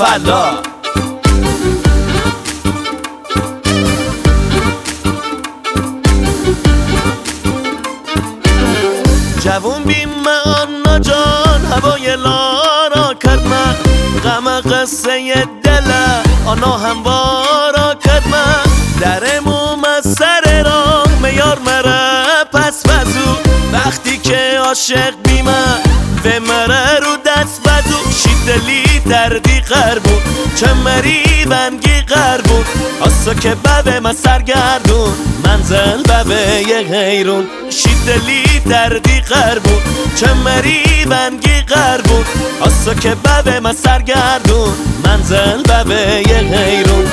فلا. جوون بیم آنا جان هوای لارا کرد من، غم قصه دل آنا هموارا کرد من. درموم از سر راه میار مره پس وزو، وقتی که عاشق بیمه و مره رو دست بدو. شیدلی دردی قربون چه مری بنگی قربون، آسا که ببه من سرگردون منزل ببه یه غیرون. شیدلی دردی قربون چه مری بنگی قربون، آسا که ببه من سرگردون منزل ببه یه غیرون.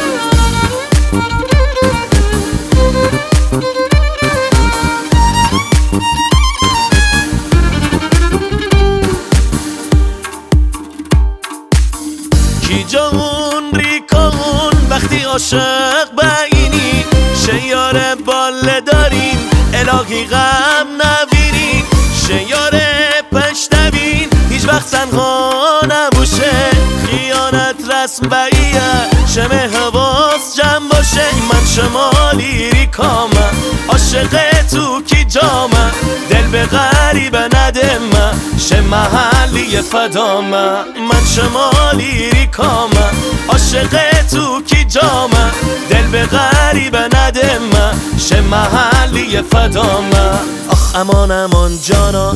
کی جون ریکون وقتی عاشق بینی، شیار باله دارین الهی غم نبینین. شیار پشتبین هیچ وقت تنها نباشه، خیانت رسم بایه شمه حواس جمع باشه. من شمالی ریکامم عاشق تو کی جامم، دل به غریبه ندمه شه محلی فدامه. من شمالی ریکامم عاشق تو کی جامم، دل به غریبه ندمه شه محلی فدامه. آخ امان امان جانا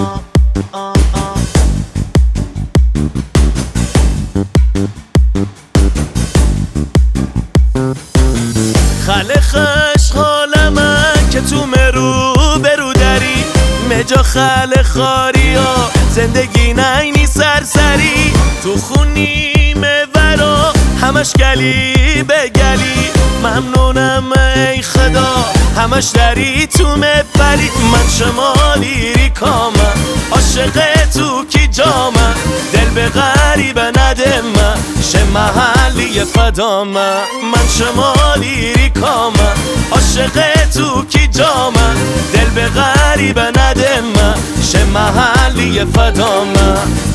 خله خش حالمه که تو مرو برو داری، مجا خله خاری ها زندگی نینی سرسری. تو خونی مورا همش گلی به گلی، ممنونم ای خدا همش داری تو مبری. من شمالی ریکامم عاشق تو کی جامم، دل به غریبه ندمه شه محلی فدامه. من شمالی ریکامم عاشق تو کی جامم، دل به غریبه ندمه شه محلی فدامه.